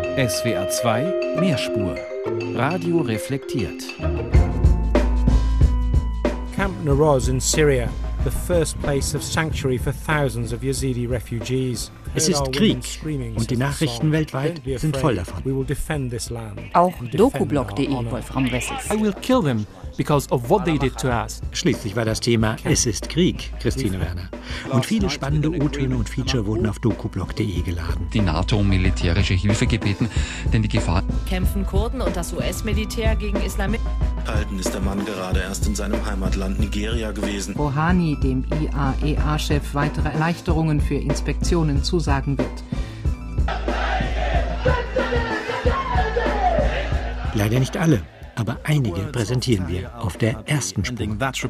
SWR 2 Mehrspur. Radio reflektiert. Camp Naroz in Syria, the first place of sanctuary for thousands of Yazidi refugees. Es ist Krieg und die Nachrichten weltweit sind voll davon. Auch dokublog.de, Wolfram Wessels. I will kill them because of what they did to us. Schließlich war das Thema Es ist Krieg, Christine Werner. Und viele spannende O-Töne und Feature wurden auf dokublog.de geladen. Die NATO um militärische Hilfe gebeten, denn die Gefahr... Kämpfen Kurden und das US-Militär gegen Islamisten. Halten ist der Mann gerade erst in seinem Heimatland Nigeria gewesen. Rouhani, dem IAEA-Chef, weitere Erleichterungen für Inspektionen zusagen wird. Leider nicht alle, aber einige präsentieren wir auf der ersten Spur.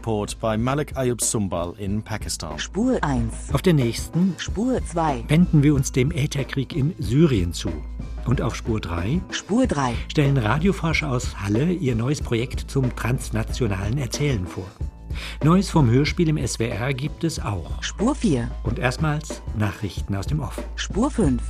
Spur 1. Auf der nächsten Spur 2. wenden wir uns dem Ätherkrieg in Syrien zu. Und auf Spur 3 stellen Radioforscher aus Halle ihr neues Projekt zum transnationalen Erzählen vor. Neues vom Hörspiel im SWR gibt es auch. Spur 4. Und erstmals Nachrichten aus dem Off. Spur 5.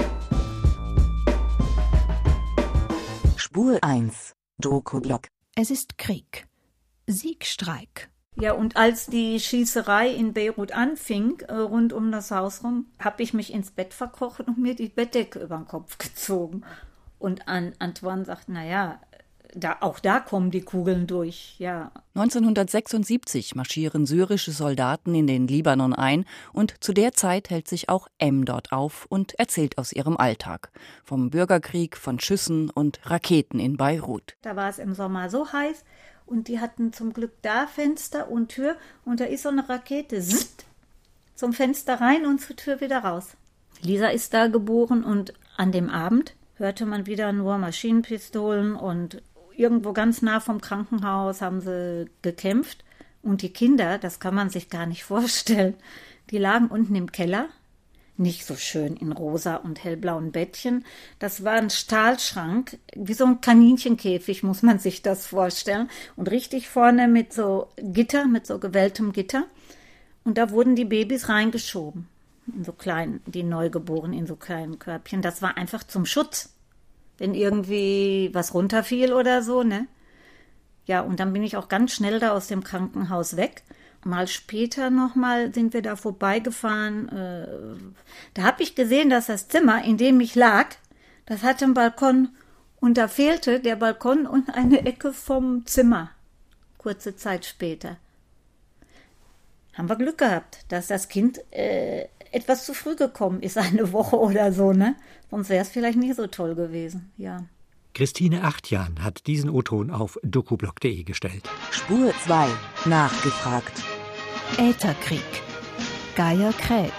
Spur 1. Dokublog. Es ist Krieg. Siegstreik. Ja, und als die Schießerei in Beirut anfing, rund um das Haus rum, habe ich mich ins Bett verkrochen und mir die Bettdecke über den Kopf gezogen. Und Antoine sagt, auch da kommen die Kugeln durch, ja. 1976 marschieren syrische Soldaten in den Libanon ein und zu der Zeit hält sich auch M dort auf und erzählt aus ihrem Alltag. Vom Bürgerkrieg, von Schüssen und Raketen in Beirut. Da war es im Sommer so heiß und die hatten zum Glück da Fenster und Tür und da ist so eine Rakete zum Fenster rein und zur Tür wieder raus. Lisa ist da geboren und an dem Abend hörte man wieder nur Maschinenpistolen und irgendwo ganz nah vom Krankenhaus haben sie gekämpft. Und die Kinder, das kann man sich gar nicht vorstellen, die lagen unten im Keller. Nicht so schön in rosa und hellblauen Bettchen. Das war ein Stahlschrank, wie so ein Kaninchenkäfig, muss man sich das vorstellen. Und richtig vorne mit so Gitter, mit so gewelltem Gitter. Und da wurden die Babys reingeschoben. In so kleinen, die Neugeborenen in so kleinen Körbchen. Das war einfach zum Schutz. Wenn irgendwie was runterfiel oder so, ne? Ja, und dann bin ich auch ganz schnell da aus dem Krankenhaus weg. Mal später nochmal sind wir da vorbeigefahren. Da habe ich gesehen, dass das Zimmer, in dem ich lag, das hatte einen Balkon. Und da fehlte der Balkon und eine Ecke vom Zimmer. Kurze Zeit später. Haben wir Glück gehabt, dass das Kind etwas zu früh gekommen ist, eine Woche oder so, ne? Sonst wäre es vielleicht nicht so toll gewesen, ja. Christine Achtjan hat diesen O-Ton auf dokublog.de gestellt. Spur 2. Nachgefragt. Ätherkrieg. Geier kräht.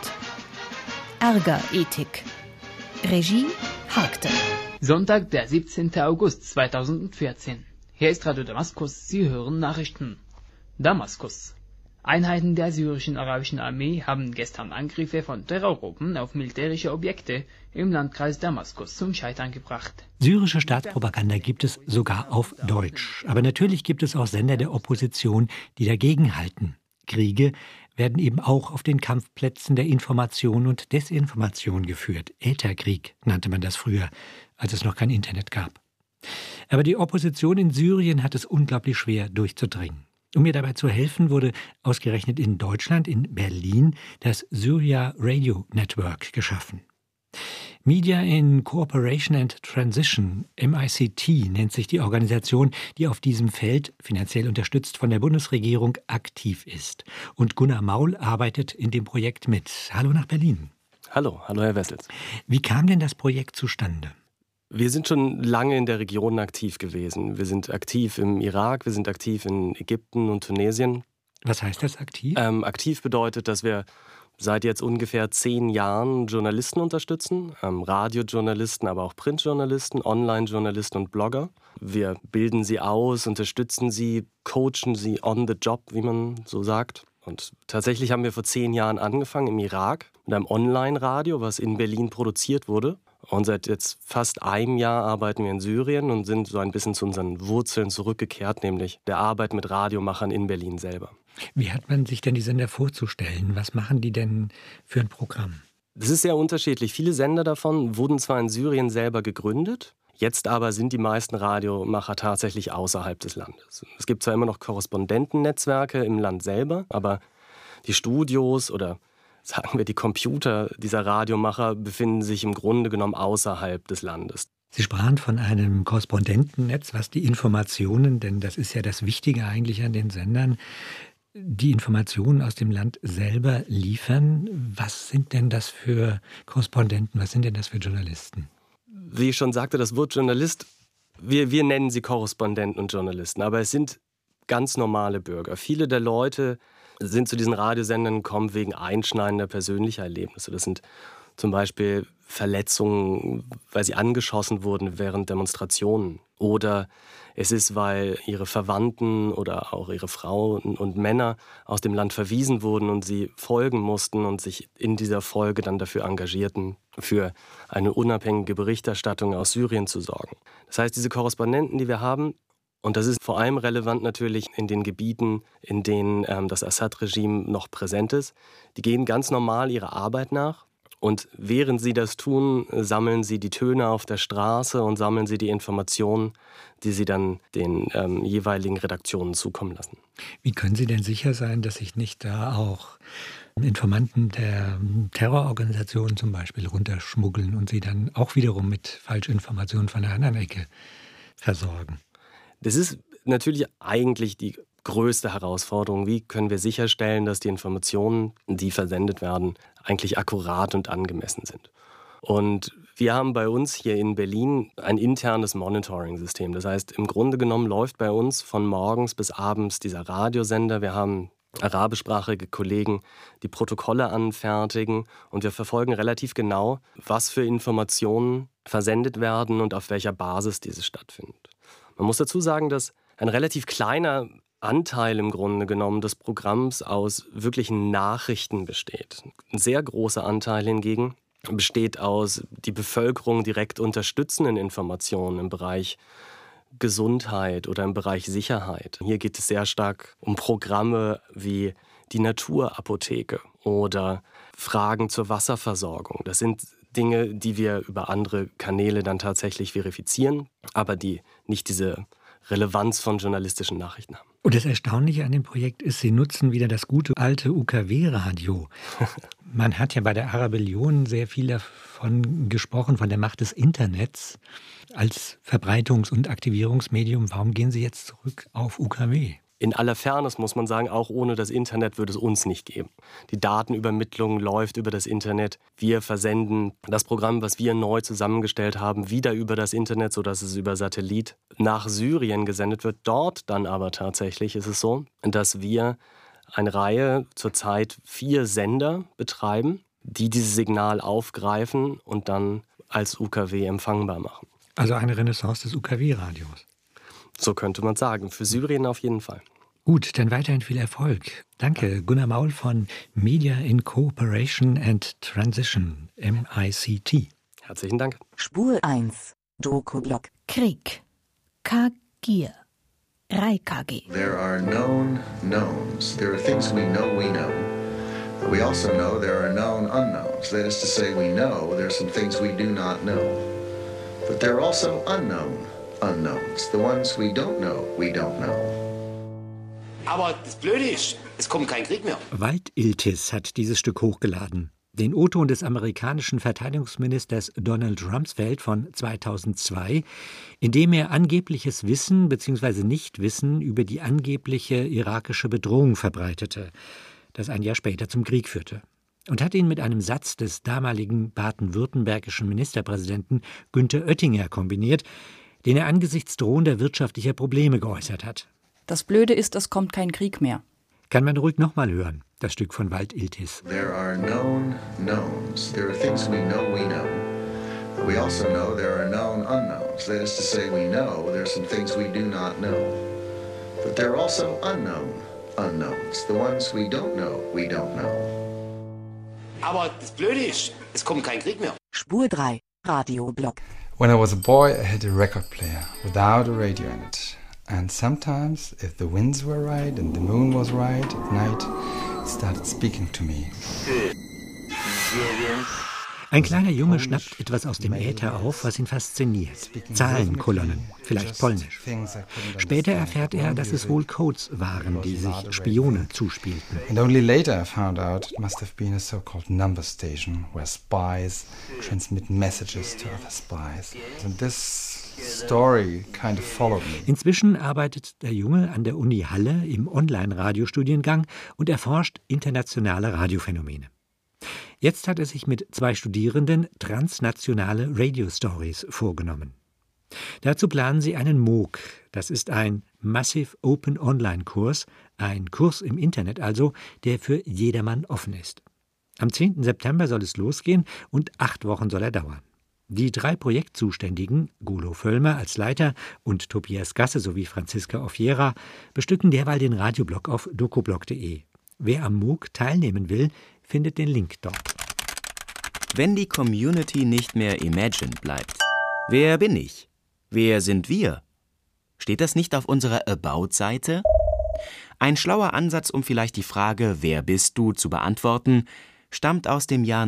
Ärgerethik. Regie Hagte. Sonntag, der 17. August 2014. Hier ist Radio Damaskus, Sie hören Nachrichten. Damaskus. Einheiten der syrischen arabischen Armee haben gestern Angriffe von Terrorgruppen auf militärische Objekte im Landkreis Damaskus zum Scheitern gebracht. Syrische Staatspropaganda gibt es sogar auf Deutsch. Aber natürlich gibt es auch Sender der Opposition, die dagegenhalten. Kriege werden eben auch auf den Kampfplätzen der Information und Desinformation geführt. Ätherkrieg nannte man das früher, als es noch kein Internet gab. Aber die Opposition in Syrien hat es unglaublich schwer durchzudringen. Um mir dabei zu helfen, wurde ausgerechnet in Deutschland, in Berlin, das Syria Radio Network geschaffen. Media in Cooperation and Transition, MICT, nennt sich die Organisation, die auf diesem Feld, finanziell unterstützt von der Bundesregierung, aktiv ist. Und Gunnar Maul arbeitet in dem Projekt mit. Hallo nach Berlin. Hallo Herr Wessels. Wie kam denn das Projekt zustande? Wir sind schon lange in der Region aktiv gewesen. Wir sind aktiv im Irak, wir sind aktiv in Ägypten und Tunesien. Was heißt das aktiv? Aktiv bedeutet, dass wir seit jetzt ungefähr 10 Jahren Journalisten unterstützen. Radiojournalisten, aber auch Printjournalisten, Online-Journalisten und Blogger. Wir bilden sie aus, unterstützen sie, coachen sie on the job, wie man so sagt. Und tatsächlich haben wir vor 10 Jahren angefangen im Irak mit einem Online-Radio, was in Berlin produziert wurde. Und seit jetzt fast einem Jahr arbeiten wir in Syrien und sind so ein bisschen zu unseren Wurzeln zurückgekehrt, nämlich der Arbeit mit Radiomachern in Berlin selber. Wie hat man sich denn die Sender vorzustellen? Was machen die denn für ein Programm? Das ist sehr unterschiedlich. Viele Sender davon wurden zwar in Syrien selber gegründet, jetzt aber sind die meisten Radiomacher tatsächlich außerhalb des Landes. Es gibt zwar immer noch Korrespondentennetzwerke im Land selber, aber die Studios oder sagen wir die Computer dieser Radiomacher befinden sich im Grunde genommen außerhalb des Landes. Sie sprachen von einem Korrespondentennetz, was die Informationen, denn das ist ja das Wichtige eigentlich an den Sendern, die Informationen aus dem Land selber liefern. Was sind denn das für Korrespondenten, was sind denn das für Journalisten? Wie ich schon sagte, das Wort Journalist, wir nennen sie Korrespondenten und Journalisten, aber es sind ganz normale Bürger. Viele der Leute sind zu diesen Radiosendern gekommen wegen einschneidender persönlicher Erlebnisse. Das sind zum Beispiel Verletzungen, weil sie angeschossen wurden während Demonstrationen. Oder es ist, weil ihre Verwandten oder auch ihre Frauen und Männer aus dem Land verwiesen wurden und sie folgen mussten und sich in dieser Folge dann dafür engagierten, für eine unabhängige Berichterstattung aus Syrien zu sorgen. Das heißt, diese Korrespondenten, die wir haben, und das ist vor allem relevant natürlich in den Gebieten, in denen das Assad-Regime noch präsent ist, die gehen ganz normal ihrer Arbeit nach. Und während sie das tun, sammeln sie die Töne auf der Straße und sammeln sie die Informationen, die sie dann den jeweiligen Redaktionen zukommen lassen. Wie können Sie denn sicher sein, dass sich nicht da auch Informanten der Terrororganisationen zum Beispiel runterschmuggeln und sie dann auch wiederum mit Falschinformationen von der anderen Ecke versorgen? Das ist natürlich eigentlich die größte Herausforderung. Wie können wir sicherstellen, dass die Informationen, die versendet werden, eigentlich akkurat und angemessen sind? Und wir haben bei uns hier in Berlin ein internes Monitoring-System. Das heißt, im Grunde genommen läuft bei uns von morgens bis abends dieser Radiosender. Wir haben arabischsprachige Kollegen, die Protokolle anfertigen und wir verfolgen relativ genau, was für Informationen versendet werden und auf welcher Basis dieses stattfindet. Man muss dazu sagen, dass ein relativ kleiner Anteil im Grunde genommen des Programms aus wirklichen Nachrichten besteht. Ein sehr großer Anteil hingegen besteht aus die Bevölkerung direkt unterstützenden Informationen im Bereich Gesundheit oder im Bereich Sicherheit. Hier geht es sehr stark um Programme wie die Naturapotheke oder Fragen zur Wasserversorgung. Das sind Dinge, die wir über andere Kanäle dann tatsächlich verifizieren, aber die nicht diese Relevanz von journalistischen Nachrichten haben. Und das Erstaunliche an dem Projekt ist, Sie nutzen wieder das gute alte UKW-Radio. Man hat ja bei der Arabellion sehr viel davon gesprochen, von der Macht des Internets als Verbreitungs- und Aktivierungsmedium. Warum gehen Sie jetzt zurück auf UKW? In aller Fairness muss man sagen, auch ohne das Internet würde es uns nicht geben. Die Datenübermittlung läuft über das Internet. Wir versenden das Programm, was wir neu zusammengestellt haben, wieder über das Internet, sodass es über Satellit nach Syrien gesendet wird. Dort dann aber tatsächlich ist es so, dass wir eine Reihe, zurzeit 4 Sender betreiben, die dieses Signal aufgreifen und dann als UKW empfangbar machen. Also eine Renaissance des UKW-Radios. So könnte man sagen. Für Syrien auf jeden Fall. Gut, dann weiterhin viel Erfolg. Danke, Gunnar Maul von Media in Cooperation and Transition, MICT. Herzlichen Dank. Spur 1, Doku-Blog. Krieg. Kagir. Reikagi. There are known knowns. There are things we know. We also know there are known unknowns. That is to say, we know there are some things we do not know. But there are also unknown unknowns. The ones we don't know, we don't know. Aber das Blöde ist, es kommt kein Krieg mehr. Wald-Iltis hat dieses Stück hochgeladen. Den O-Ton des amerikanischen Verteidigungsministers Donald Rumsfeld von 2002, in dem er angebliches Wissen bzw. Nichtwissen über die angebliche irakische Bedrohung verbreitete, das ein Jahr später zum Krieg führte. Und hat ihn mit einem Satz des damaligen baden-württembergischen Ministerpräsidenten Günther Oettinger kombiniert, den er angesichts drohender wirtschaftlicher Probleme geäußert hat. Das Blöde ist, es kommt kein Krieg mehr. Kann man ruhig nochmal hören, das Stück von Wald-Iltis. There are known knowns. There are things we know. We also know there are known unknowns. That is to say, we know there are some things we do not know. But there are also unknown unknowns. The ones we don't know, we don't know. Aber das Blöde ist, es kommt kein Krieg mehr. Spur 3, Radioblog. When I was a boy, I had a record player without a radio in it. And sometimes, if the winds were right and the moon was right at night, it started speaking to me. Ein kleiner Junge schnappt etwas aus dem Äther auf, was ihn fasziniert. Zahlenkolonnen, vielleicht Polnisch. Später erfährt er, dass es wohl Codes waren, die sich Spione zuspielten. And only later I found out it must have been a so-called number station where spies transmit messages to other spies. And this story kind of followed me. Inzwischen arbeitet der Junge an der Uni Halle im Online-Radiostudiengang und erforscht internationale Radiophänomene. Jetzt hat er sich mit 2 Studierenden transnationale Radio Stories vorgenommen. Dazu planen sie einen MOOC, das ist ein Massive Open Online Kurs, ein Kurs im Internet also, der für jedermann offen ist. Am 10. September soll es losgehen und 8 Wochen soll er dauern. Die 3 Projektzuständigen, Gulo Völlmer als Leiter und Tobias Gasse sowie Franziska Offiera, bestücken derweil den Radioblog auf dokoblog.de. Wer am MOOC teilnehmen will, findet den Link dort. Wenn die Community nicht mehr imagined bleibt, wer bin ich? Wer sind wir? Steht das nicht auf unserer About-Seite? Ein schlauer Ansatz, um vielleicht die Frage, wer bist du, zu beantworten, stammt aus dem Jahr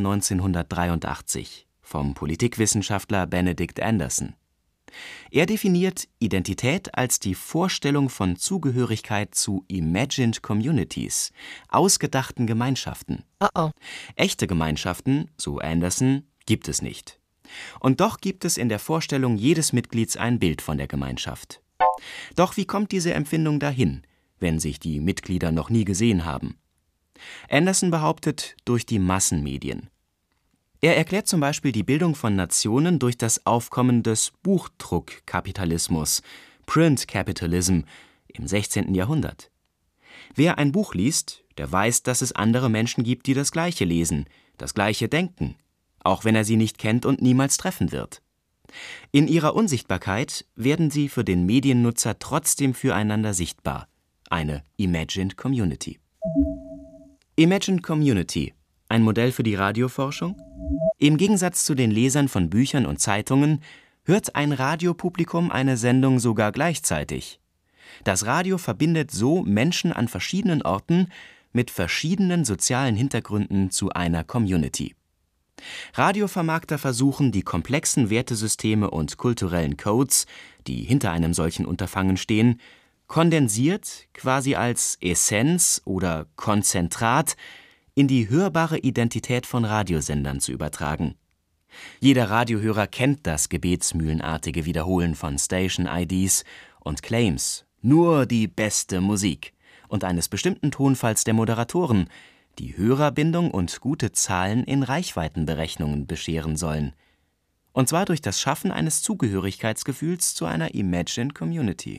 1983 vom Politikwissenschaftler Benedict Anderson. Er definiert Identität als die Vorstellung von Zugehörigkeit zu imagined communities, ausgedachten Gemeinschaften. Echte Gemeinschaften, so Anderson, gibt es nicht. Und doch gibt es in der Vorstellung jedes Mitglieds ein Bild von der Gemeinschaft. Doch wie kommt diese Empfindung dahin, wenn sich die Mitglieder noch nie gesehen haben? Anderson behauptet, durch die Massenmedien. Er erklärt zum Beispiel die Bildung von Nationen durch das Aufkommen des Buchdruckkapitalismus, Print Capitalism, im 16. Jahrhundert. Wer ein Buch liest, der weiß, dass es andere Menschen gibt, die das Gleiche lesen, das Gleiche denken, auch wenn er sie nicht kennt und niemals treffen wird. In ihrer Unsichtbarkeit werden sie für den Mediennutzer trotzdem füreinander sichtbar. Eine Imagined Community. Imagined Community. Ein Modell für die Radioforschung? Im Gegensatz zu den Lesern von Büchern und Zeitungen hört ein Radiopublikum eine Sendung sogar gleichzeitig. Das Radio verbindet so Menschen an verschiedenen Orten mit verschiedenen sozialen Hintergründen zu einer Community. Radiovermarkter versuchen, die komplexen Wertesysteme und kulturellen Codes, die hinter einem solchen Unterfangen stehen, kondensiert, quasi als Essenz oder Konzentrat, in die hörbare Identität von Radiosendern zu übertragen. Jeder Radiohörer kennt das gebetsmühlenartige Wiederholen von Station-IDs und Claims, nur die beste Musik, und eines bestimmten Tonfalls der Moderatoren, die Hörerbindung und gute Zahlen in Reichweitenberechnungen bescheren sollen. Und zwar durch das Schaffen eines Zugehörigkeitsgefühls zu einer Imagined Community.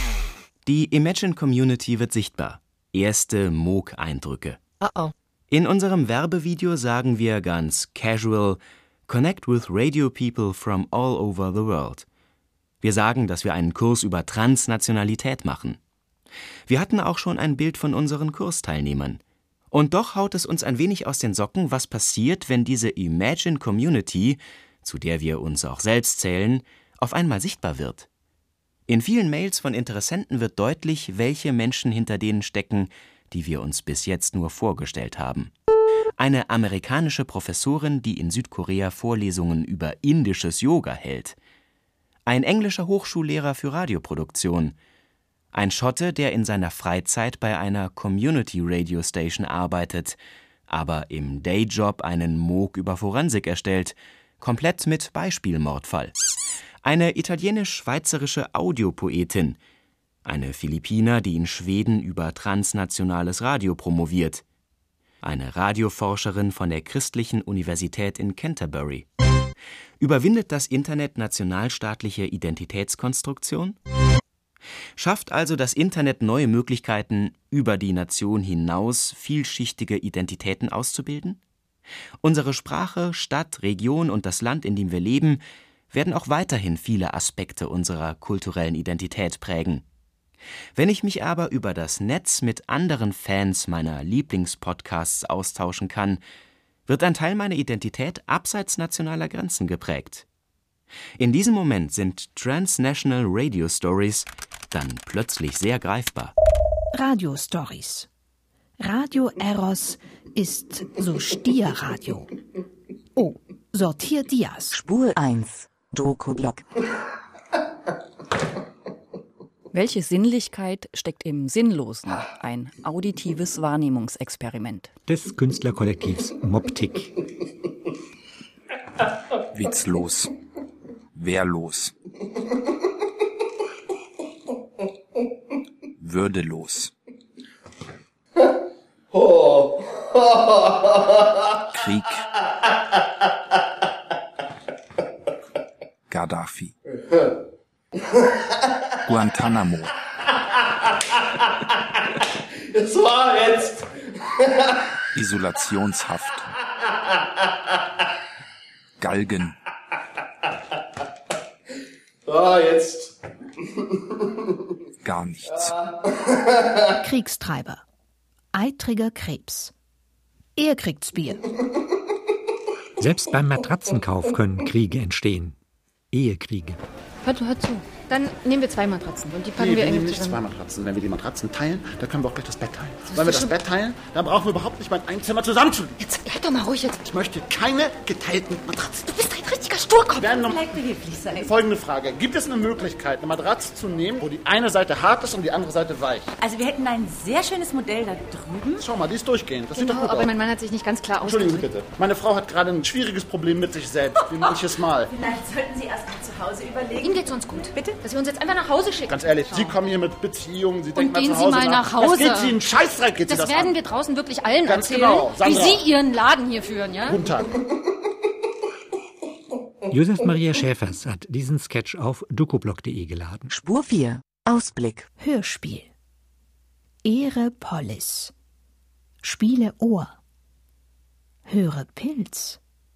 Die Imagined Community wird sichtbar. Erste MOOC-Eindrücke. In unserem Werbevideo sagen wir ganz casual, Connect with radio people from all over the world. Wir sagen, dass wir einen Kurs über Transnationalität machen. Wir hatten auch schon ein Bild von unseren Kursteilnehmern. Und doch haut es uns ein wenig aus den Socken, was passiert, wenn diese Imagined Community, zu der wir uns auch selbst zählen, auf einmal sichtbar wird. In vielen Mails von Interessenten wird deutlich, welche Menschen hinter denen stecken, die wir uns bis jetzt nur vorgestellt haben. Eine amerikanische Professorin, die in Südkorea Vorlesungen über indisches Yoga hält. Ein englischer Hochschullehrer für Radioproduktion. Ein Schotte, der in seiner Freizeit bei einer Community-Radio-Station arbeitet, aber im Dayjob einen MOOC über Forensik erstellt, komplett mit Beispielmordfall. Eine italienisch-schweizerische Audiopoetin. Eine Philippiner, die in Schweden über transnationales Radio promoviert. Eine Radioforscherin von der Christlichen Universität in Canterbury. Überwindet das Internet nationalstaatliche Identitätskonstruktion? Schafft also das Internet neue Möglichkeiten, über die Nation hinaus vielschichtige Identitäten auszubilden? Unsere Sprache, Stadt, Region und das Land, in dem wir leben, werden auch weiterhin viele Aspekte unserer kulturellen Identität prägen. Wenn ich mich aber über das Netz mit anderen Fans meiner Lieblingspodcasts austauschen kann, wird ein Teil meiner Identität abseits nationaler Grenzen geprägt. In diesem Moment sind Transnational Radio Stories dann plötzlich sehr greifbar. Radio Stories. Radio Eros ist so Stierradio. Oh, sortier Dias. Spur 1, Dokublock. Welche Sinnlichkeit steckt im Sinnlosen? Ein auditives Wahrnehmungsexperiment. Des Künstlerkollektivs Moptik. Witzlos. Wehrlos. Würdelos. Krieg. Gaddafi. Guantanamo. Das war jetzt. Isolationshaft. Galgen. Jetzt. Gar nichts. Kriegstreiber. Eitriger Krebs. Er kriegt's Bier. Selbst beim Matratzenkauf können Kriege entstehen. Ehekriege. Hör zu. Dann nehmen wir 2 Matratzen und die packen wir nehmen irgendwie nicht zusammen. 2 Matratzen. Wenn wir die Matratzen teilen, dann können wir auch gleich das Bett teilen. Wenn wir das Bett teilen, dann brauchen wir überhaupt nicht mal ein Zimmer zusammenzulegen. Jetzt halt doch mal ruhig jetzt. Ich möchte keine geteilten Matratzen. Du bist ein richtiger Sturkopf. Vielleicht behilflich sein. Folgende Frage. Gibt es eine Möglichkeit, eine Matratze zu nehmen, wo die eine Seite hart ist und die andere Seite weich? Also wir hätten ein sehr schönes Modell da drüben. Schau mal, die ist durchgehend. Das sieht doch gut aber aus. mein Mann hat sich nicht ganz klar ausgedrückt. Entschuldigung bitte. Meine Frau hat gerade ein schwieriges Problem mit sich selbst, wie manches Mal. Vielleicht sollten Sie erst mal zu Hause überlegen. Ihnen geht's uns gut. Bitte? Dass wir uns jetzt einfach nach Hause schicken. Ganz ehrlich, Sie kommen hier mit Beziehungen, Sie denken Und mal gehen zu Hause Sie mal nach Hause. Das geht Sie einen Scheißdreck, geht Sie das das werden an. wir draußen wirklich allen Ganz erzählen, genau. Sandra. wie Sie Ihren Laden hier führen, ja? Guten Tag. Josef Maria Schäfers hat diesen Sketch auf dokublock.de geladen. Spur 4, Ausblick. Hörspiel. Ehre Polis. Spiele Ohr. Höre Pilz.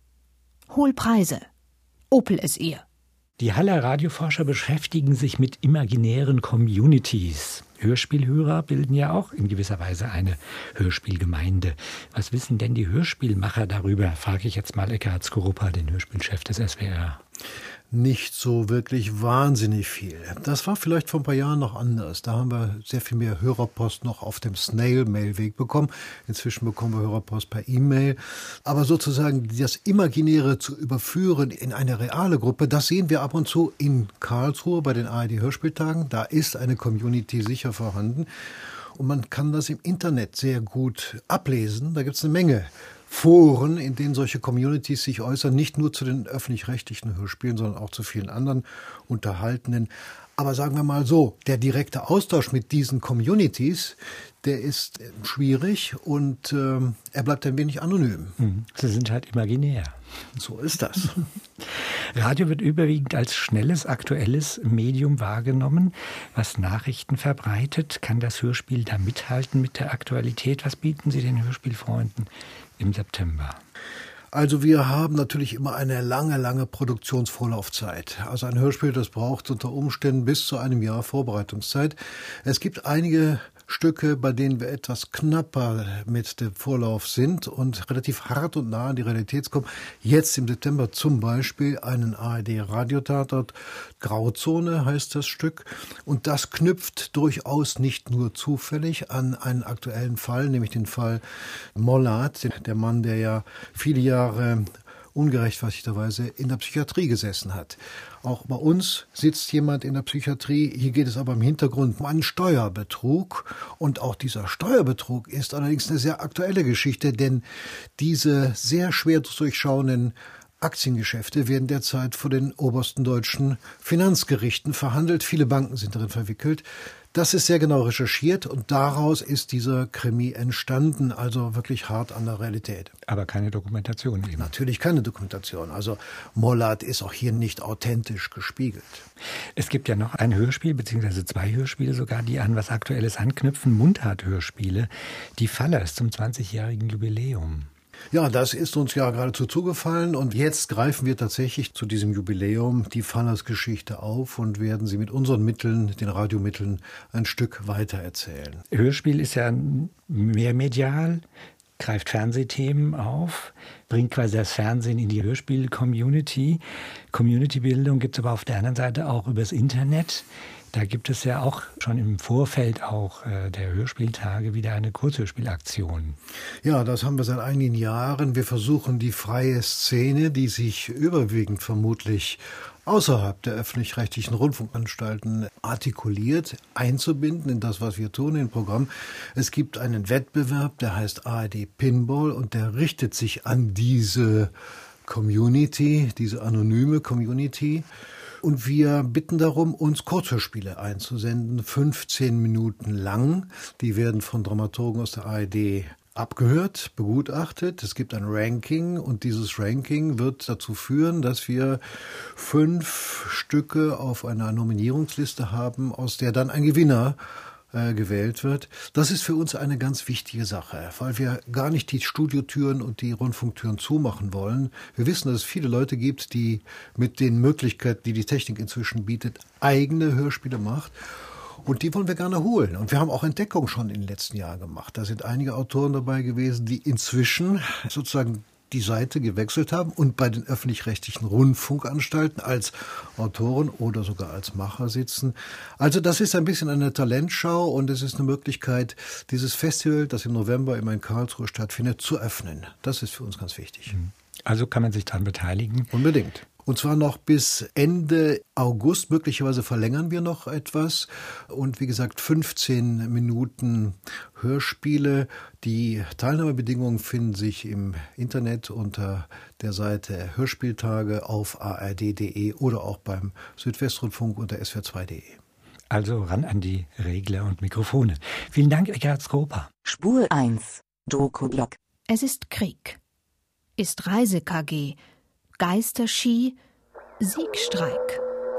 Hol Preise. Opel es ihr. Die Haller Radioforscher beschäftigen sich mit imaginären Communities. Hörspielhörer bilden ja auch in gewisser Weise eine Hörspielgemeinde. Was wissen denn die Hörspielmacher darüber, frage ich jetzt mal Eckhard Skorupa, den Hörspielchef des SWR. Nicht so wirklich wahnsinnig viel. Das war vielleicht vor ein paar Jahren noch anders. Da haben wir sehr viel mehr Hörerpost noch auf dem Snail-Mail-Weg bekommen. Inzwischen bekommen wir Hörerpost per E-Mail. Aber sozusagen das Imaginäre zu überführen in eine reale Gruppe, das sehen wir ab und zu in Karlsruhe bei den ARD-Hörspieltagen. Da ist eine Community sicher vorhanden. Und man kann das im Internet sehr gut ablesen. Da gibt es eine Menge Foren, in denen solche Communities sich äußern, nicht nur zu den öffentlich-rechtlichen Hörspielen, sondern auch zu vielen anderen unterhaltenen. Aber sagen wir mal so, der direkte Austausch mit diesen Communities, der ist schwierig und er bleibt ein wenig anonym. Sie sind halt imaginär. So ist das. Radio wird überwiegend als schnelles, aktuelles Medium wahrgenommen, was Nachrichten verbreitet. Kann das Hörspiel da mithalten mit der Aktualität? Was bieten Sie den Hörspielfreunden im September? Also wir haben natürlich immer eine lange Produktionsvorlaufzeit. Also ein Hörspiel, das braucht unter Umständen bis zu einem Jahr Vorbereitungszeit. Es gibt einige Stücke, bei denen wir etwas knapper mit dem Vorlauf sind und relativ hart und nah an die Realität kommen. Jetzt im September zum Beispiel einen ARD-Radiotatort, Grauzone heißt das Stück. Und das knüpft durchaus nicht nur zufällig an einen aktuellen Fall, nämlich den Fall Mollard, der Mann, der ja viele Jahre ungerechtfertigterweise in der Psychiatrie gesessen hat. Auch bei uns sitzt jemand in der Psychiatrie. Hier geht es aber im Hintergrund um einen Steuerbetrug. Und auch dieser Steuerbetrug ist allerdings eine sehr aktuelle Geschichte, denn diese sehr schwer zu durchschauenden Aktiengeschäfte werden derzeit vor den obersten deutschen Finanzgerichten verhandelt. Viele Banken sind darin verwickelt. Das ist sehr genau recherchiert und daraus ist dieser Krimi entstanden, also wirklich hart an der Realität. Aber keine Dokumentation eben. Natürlich keine Dokumentation. Also Mollard ist auch hier nicht authentisch gespiegelt. Es gibt ja noch ein Hörspiel, beziehungsweise 2 Hörspiele sogar, die an was Aktuelles anknüpfen. Mundart-Hörspiele. Die Fallers zum 20-jährigen Jubiläum. Ja, das ist uns ja geradezu zugefallen und jetzt greifen wir tatsächlich zu diesem Jubiläum die Fallers-Geschichte auf und werden sie mit unseren Mitteln, den Radiomitteln, ein Stück weiter erzählen. Hörspiel ist ja mehrmedial, greift Fernsehthemen auf, bringt quasi das Fernsehen in die Hörspiel-Community. Community-Bildung gibt es aber auf der anderen Seite auch übers Internet. Da gibt es ja auch schon im Vorfeld auch der Hörspieltage wieder eine Kurzhörspielaktion. Ja, das haben wir seit einigen Jahren. Wir versuchen die freie Szene, die sich überwiegend vermutlich außerhalb der öffentlich-rechtlichen Rundfunkanstalten artikuliert, einzubinden in das, was wir tun im Programm. Es gibt einen Wettbewerb, der heißt ARD Pinball und der richtet sich an diese Community, diese anonyme Community. Und wir bitten darum, uns Kurzhörspiele einzusenden, 15 Minuten lang. Die werden von Dramaturgen aus der ARD abgehört, begutachtet. Es gibt ein Ranking und dieses Ranking wird dazu führen, dass wir 5 Stücke auf einer Nominierungsliste haben, aus der dann ein Gewinner gewählt wird. Das ist für uns eine ganz wichtige Sache, weil wir gar nicht die Studiotüren und die Rundfunktüren zumachen wollen. Wir wissen, dass es viele Leute gibt, die mit den Möglichkeiten, die die Technik inzwischen bietet, eigene Hörspiele macht. Und die wollen wir gerne holen. Und wir haben auch Entdeckungen schon in den letzten Jahren gemacht. Da sind einige Autoren dabei gewesen, die inzwischen sozusagen die Seite gewechselt haben und bei den öffentlich-rechtlichen Rundfunkanstalten als Autoren oder sogar als Macher sitzen. Also das ist ein bisschen eine Talentschau und es ist eine Möglichkeit, dieses Festival, das im November immer in Karlsruhe stattfindet, zu öffnen. Das ist für uns ganz wichtig. Also kann man sich daran beteiligen? Unbedingt. Und zwar noch bis Ende August. Möglicherweise verlängern wir noch etwas. Und wie gesagt, 15 Minuten Hörspiele. Die Teilnahmebedingungen finden sich im Internet unter der Seite Hörspieltage auf ard.de oder auch beim Südwestrundfunk unter swr2.de. Also ran an die Regler und Mikrofone. Vielen Dank, Eckhard Skropa. Spur 1, Doku-Blog. Es ist Krieg. Ist Reise-KG. Geisterski, Siegstreik.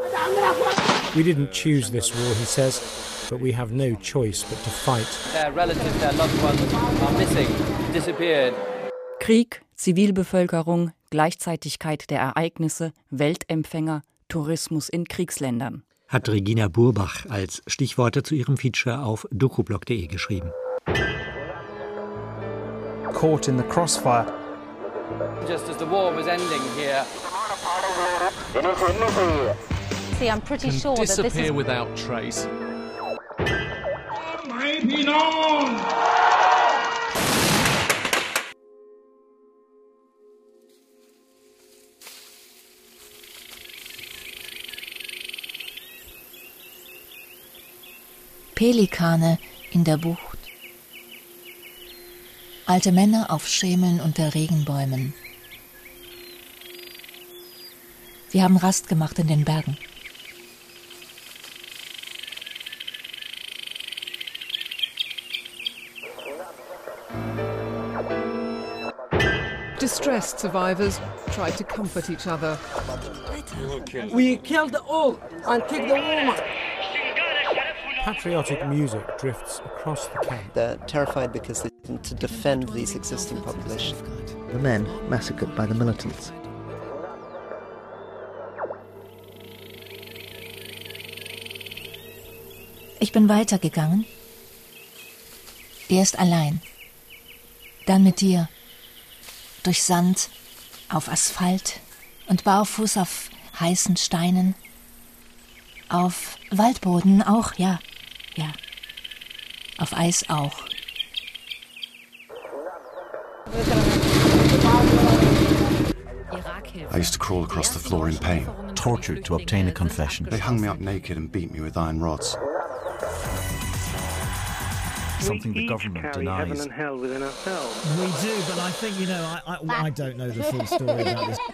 We didn't choose this war, he says, but we have no choice but to fight. Their relatives, their loved ones are missing, disappeared. Krieg, Zivilbevölkerung, Gleichzeitigkeit der Ereignisse, Weltempfänger, Tourismus in Kriegsländern. Hat Regina Burbach als Stichworte zu ihrem Feature auf dokublog.de geschrieben. Caught in the crossfire. Just as the war was ending here. See, I'm pretty sure that this is without trace. Pelikane in der Bucht. Alte Männer auf Schemeln unter Regenbäumen. Wir haben Rast gemacht in den Bergen. Distressed survivors tried to comfort each other. We killed all and kicked the woman. Patriotic music drifts across the camp. They're terrified because they need to defend these existing populations. The men massacred by the militants. Ich bin weitergegangen. Erst allein. Dann mit dir. Durch Sand, auf Asphalt und barfuß auf heißen Steinen. Auf Waldboden auch, ja. Ja. Auf Eis auch. I used to crawl across the floor in pain. Tortured to obtain a confession. They hung me up naked and beat me with iron rods. Something the government denies. Heaven and hell within ourselves. We do, but I think, I don't know the full story about this.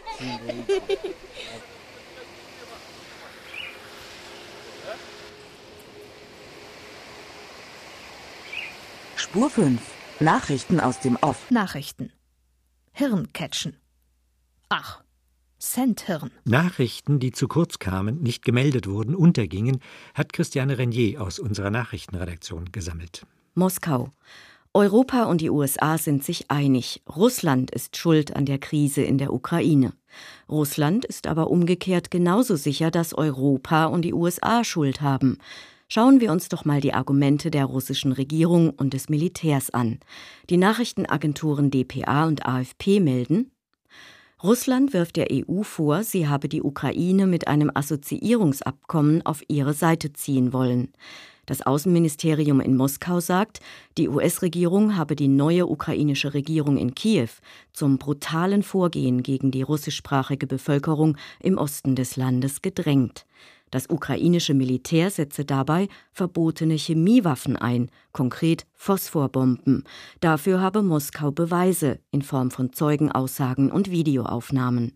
Spur 5. Nachrichten aus dem Off. Nachrichten. Hirncatchen. Ach, Senthirn. Nachrichten, die zu kurz kamen, nicht gemeldet wurden, untergingen, hat Christiane Renier aus unserer Nachrichtenredaktion gesammelt. Moskau. Europa und die USA sind sich einig. Russland ist schuld an der Krise in der Ukraine. Russland ist aber umgekehrt genauso sicher, dass Europa und die USA Schuld haben. Schauen wir uns doch mal die Argumente der russischen Regierung und des Militärs an. Die Nachrichtenagenturen dpa und AFP melden: Russland wirft der EU vor, sie habe die Ukraine mit einem Assoziierungsabkommen auf ihre Seite ziehen wollen. Das Außenministerium in Moskau sagt, die US-Regierung habe die neue ukrainische Regierung in Kiew zum brutalen Vorgehen gegen die russischsprachige Bevölkerung im Osten des Landes gedrängt. Das ukrainische Militär setze dabei verbotene Chemiewaffen ein, konkret Phosphorbomben. Dafür habe Moskau Beweise in Form von Zeugenaussagen und Videoaufnahmen.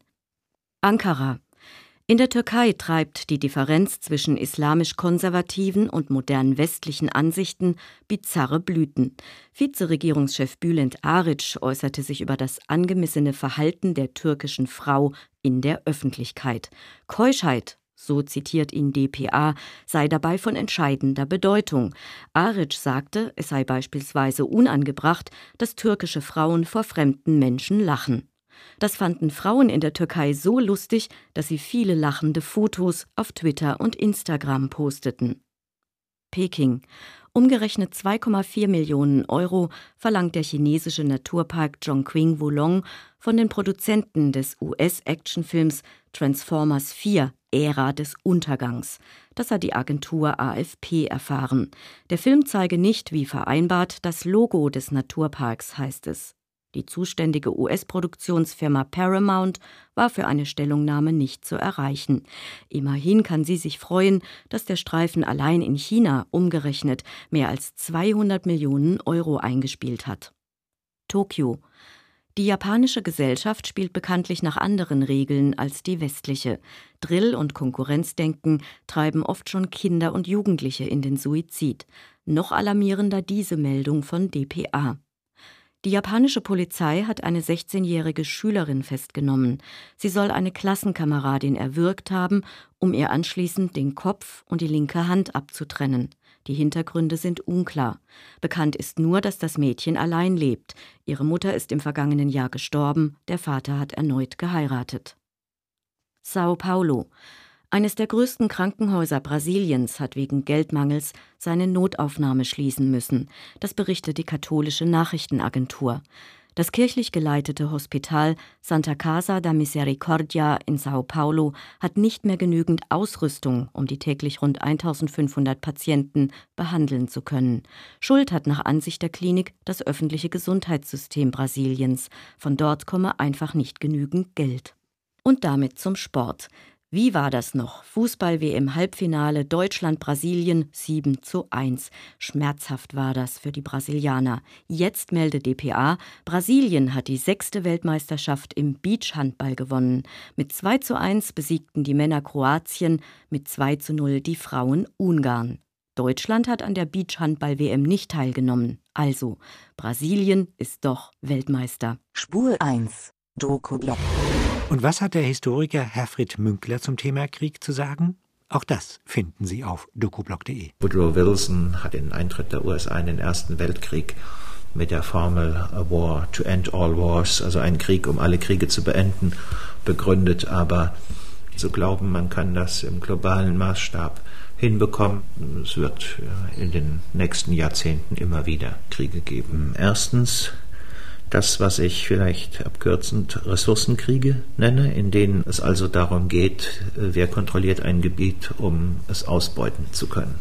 Ankara. In der Türkei treibt die Differenz zwischen islamisch-konservativen und modernen westlichen Ansichten bizarre Blüten. Vizeregierungschef Bülent Arıç äußerte sich über das angemessene Verhalten der türkischen Frau in der Öffentlichkeit. Keuschheit, so zitiert ihn dpa, sei dabei von entscheidender Bedeutung. Arıç sagte, es sei beispielsweise unangebracht, dass türkische Frauen vor fremden Menschen lachen. Das fanden Frauen in der Türkei so lustig, dass sie viele lachende Fotos auf Twitter und Instagram posteten. Peking. Umgerechnet 2,4 Millionen Euro verlangt der chinesische Naturpark Zhongqing Wulong von den Produzenten des US-Actionfilms Transformers 4 – Ära des Untergangs. Das hat die Agentur AFP erfahren. Der Film zeige nicht, wie vereinbart, das Logo des Naturparks, heißt es. Die zuständige US-Produktionsfirma Paramount war für eine Stellungnahme nicht zu erreichen. Immerhin kann sie sich freuen, dass der Streifen allein in China umgerechnet mehr als 200 Millionen Euro eingespielt hat. Tokio. Die japanische Gesellschaft spielt bekanntlich nach anderen Regeln als die westliche. Drill- und Konkurrenzdenken treiben oft schon Kinder und Jugendliche in den Suizid. Noch alarmierender diese Meldung von dpa. Die japanische Polizei hat eine 16-jährige Schülerin festgenommen. Sie soll eine Klassenkameradin erwürgt haben, um ihr anschließend den Kopf und die linke Hand abzutrennen. Die Hintergründe sind unklar. Bekannt ist nur, dass das Mädchen allein lebt. Ihre Mutter ist im vergangenen Jahr gestorben, der Vater hat erneut geheiratet. Sao Paulo. Eines der größten Krankenhäuser Brasiliens hat wegen Geldmangels seine Notaufnahme schließen müssen. Das berichtet die katholische Nachrichtenagentur. Das kirchlich geleitete Hospital Santa Casa da Misericórdia in Sao Paulo hat nicht mehr genügend Ausrüstung, um die täglich rund 1500 Patienten behandeln zu können. Schuld hat nach Ansicht der Klinik das öffentliche Gesundheitssystem Brasiliens. Von dort komme einfach nicht genügend Geld. Und damit zum Sport. Wie war das noch? Fußball-WM-Halbfinale Deutschland-Brasilien 7:1. Schmerzhaft war das für die Brasilianer. Jetzt meldet dpa, Brasilien hat die 6. Weltmeisterschaft im Beachhandball gewonnen. Mit 2:1 besiegten die Männer Kroatien, mit 2:0 die Frauen Ungarn. Deutschland hat an der Beachhandball-WM nicht teilgenommen. Also, Brasilien ist doch Weltmeister. Spur 1. Dokublock. Und was hat der Historiker Herfried Münkler zum Thema Krieg zu sagen? Auch das finden Sie auf dokublock.de. Woodrow Wilson hat den Eintritt der USA in den Ersten Weltkrieg mit der Formel A War to End All Wars, also ein Krieg, um alle Kriege zu beenden, begründet. Aber zu glauben, man kann das im globalen Maßstab hinbekommen, es wird in den nächsten Jahrzehnten immer wieder Kriege geben. Erstens das, was ich vielleicht abkürzend Ressourcenkriege nenne, in denen es also darum geht, wer kontrolliert ein Gebiet, um es ausbeuten zu können.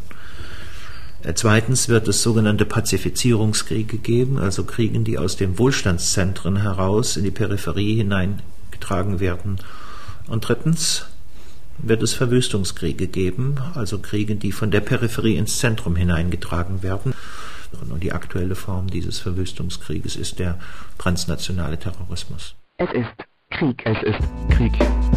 Zweitens wird es sogenannte Pazifizierungskriege geben, also Kriege, die aus den Wohlstandszentren heraus in die Peripherie hineingetragen werden. Und drittens wird es Verwüstungskriege geben, also Kriege, die von der Peripherie ins Zentrum hineingetragen werden. Und die aktuelle Form dieses Verwüstungskrieges ist der transnationale Terrorismus. Es ist Krieg. Es ist Krieg.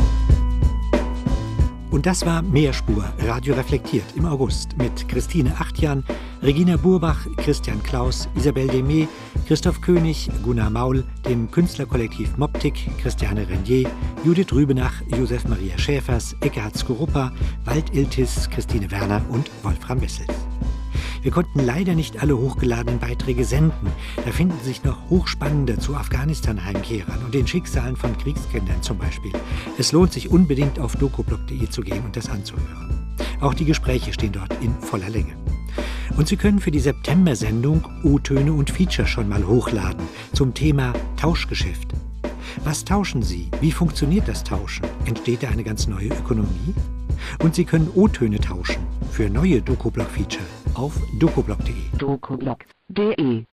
Und das war Mehrspur, Radio reflektiert im August mit Christine Achtjan, Regina Burbach, Christian Klaus, Isabel Demé, Christoph König, Gunnar Maul, dem Künstlerkollektiv Moptik, Christiane Renier, Judith Rübenach, Josef Maria Schäfers, Eckhard Skoruppa, Wald Iltis, Christine Werner und Wolfram Wessels. Wir konnten leider nicht alle hochgeladenen Beiträge senden. Da finden sich noch hochspannende zu Afghanistan-Heimkehrern und den Schicksalen von Kriegskindern zum Beispiel. Es lohnt sich unbedingt auf dokublock.de zu gehen und das anzuhören. Auch die Gespräche stehen dort in voller Länge. Und Sie können für die September-Sendung O-Töne und Feature schon mal hochladen zum Thema Tauschgeschäft. Was tauschen Sie? Wie funktioniert das Tauschen? Entsteht da eine ganz neue Ökonomie? Und Sie können O-Töne tauschen für neue Dokublock-Feature auf dokublock.de. Dokublock.de